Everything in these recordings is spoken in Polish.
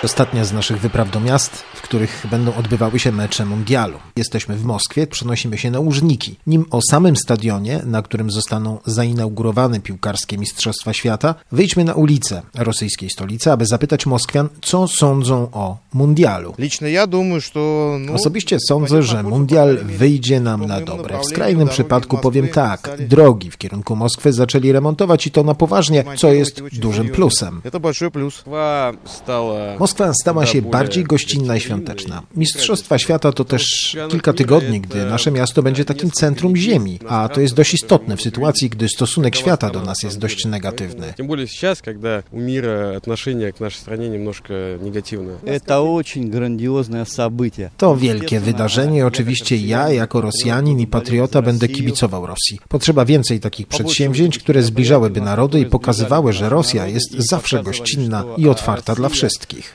Ostatnia z naszych wypraw do miast, w których będą odbywały się mecze mundialu. Jesteśmy w Moskwie, przenosimy się na Łużniki. Nim o samym stadionie, na którym zostaną zainaugurowane piłkarskie Mistrzostwa Świata, wyjdźmy na ulicę rosyjskiej stolicy, aby zapytać Moskwian, co sądzą o mundialu. Osobiście sądzę, że mundial wyjdzie nam na dobre. W skrajnym przypadku powiem tak, drogi w kierunku Moskwy zaczęli remontować i to na poważnie, co jest dużym plusem. Moskwa stała się bardziej gościnna i świąteczna. Mistrzostwa Świata to też kilka tygodni, gdy nasze miasto będzie takim centrum ziemi, a to jest dość istotne w sytuacji, gdy stosunek świata do nas jest dość negatywny. To wielkie wydarzenie i oczywiście ja, jako Rosjanin i patriota, będę kibicował Rosji. Potrzeba więcej takich przedsięwzięć, które zbliżałyby narody i pokazywały, że Rosja jest zawsze gościnna i otwarta dla wszystkich.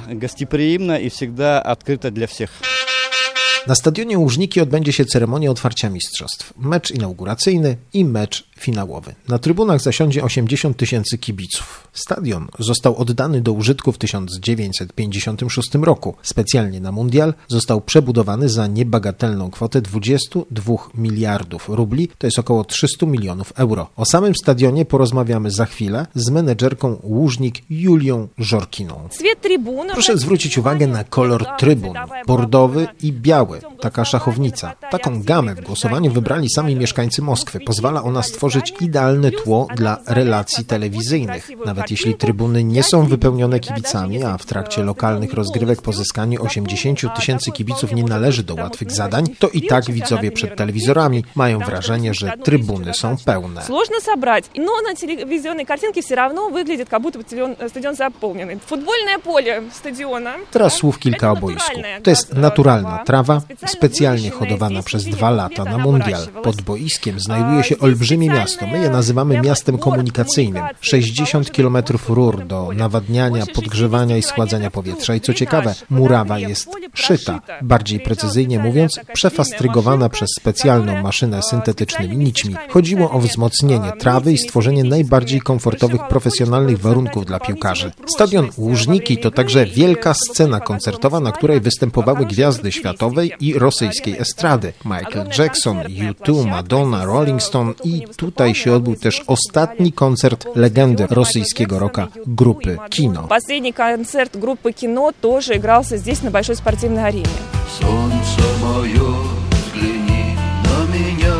Na stadionie Łużniki odbędzie się ceremonia otwarcia mistrzostw. Mecz inauguracyjny i mecz finałowy. Na trybunach zasiądzie 80 000 kibiców. Stadion został oddany do użytku w 1956 roku. Specjalnie na mundial został przebudowany za niebagatelną kwotę 22 miliardów rubli, to jest około 300 milionów euro. O samym stadionie porozmawiamy za chwilę z menedżerką Łużnik Julią Żorkiną. Proszę zwrócić uwagę na kolor trybun, bordowy i biały, taka szachownica. Taką gamę w głosowaniu wybrali sami mieszkańcy Moskwy. Pozwala ona stworzyć idealne tło dla relacji telewizyjnych. Nawet jeśli trybuny nie są wypełnione kibicami, a w trakcie lokalnych rozgrywek pozyskanie 80 000 kibiców nie należy do łatwych zadań, to i tak widzowie przed telewizorami mają wrażenie, że trybuny są pełne. Sложно собрать, но на телевизионной картинке все равно выглядит, как будто стадион заполнен. Футбольное поле стадиона. Teraz słów kilka o boisku. To jest naturalna trawa, specjalnie hodowana przez 2 lata na mundial. Pod boiskiem znajduje się olbrzymie miasto. My je nazywamy miastem komunikacyjnym. 60 km rur do nawadniania, podgrzewania i schładzania powietrza. I co ciekawe, murawa jest szyta. Bardziej precyzyjnie mówiąc, przefastrygowana przez specjalną maszynę syntetycznymi nićmi. Chodziło o wzmocnienie trawy i stworzenie najbardziej komfortowych, profesjonalnych warunków dla piłkarzy. Stadion Łużniki to także wielka scena koncertowa, na której występowały gwiazdy światowej i rosyjskiej estrady. Michael Jackson, U2, Madonna, Rolling Stone i tutaj się odbył też ostatni koncert legendy rosyjskiego rocka grupy Kino. Последний концерт группы Кино тоже игрался здесь на большой спортивной арене. Солнце мое, взгляни на меня.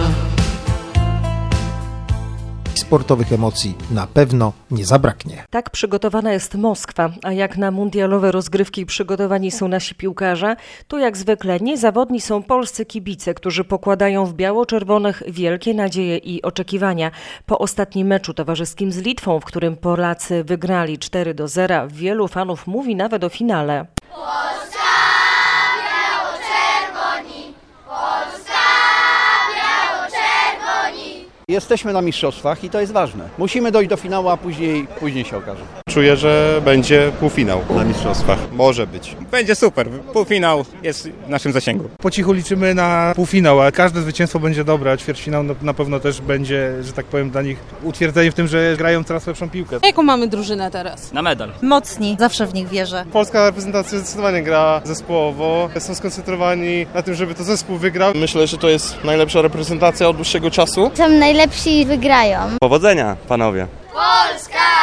Sportowych emocji na pewno nie zabraknie. Tak przygotowana jest Moskwa, a jak na mundialowe rozgrywki przygotowani są nasi piłkarze, to jak zwykle niezawodni są polscy kibice, którzy pokładają w biało-czerwonych wielkie nadzieje i oczekiwania. Po ostatnim meczu towarzyskim z Litwą, w którym Polacy wygrali 4-0, wielu fanów mówi nawet o finale. Jesteśmy na mistrzostwach i to jest ważne. Musimy dojść do finału, a później się okaże. Czuję, że będzie półfinał na mistrzostwach. Może być. Będzie super. Półfinał jest w naszym zasięgu. Po cichu liczymy na półfinał, a każde zwycięstwo będzie dobre, a ćwierćfinał na pewno też będzie, że tak powiem, dla nich utwierdzenie w tym, że grają coraz lepszą piłkę. Jaką mamy drużynę teraz? Na medal. Mocni. Zawsze w nich wierzę. Polska reprezentacja zdecydowanie gra zespołowo. Są skoncentrowani na tym, żeby to zespół wygrał. Myślę, że to jest najlepsza reprezentacja od dłuższego czasu. Są najlepsi i wygrają. Powodzenia, panowie! Polska!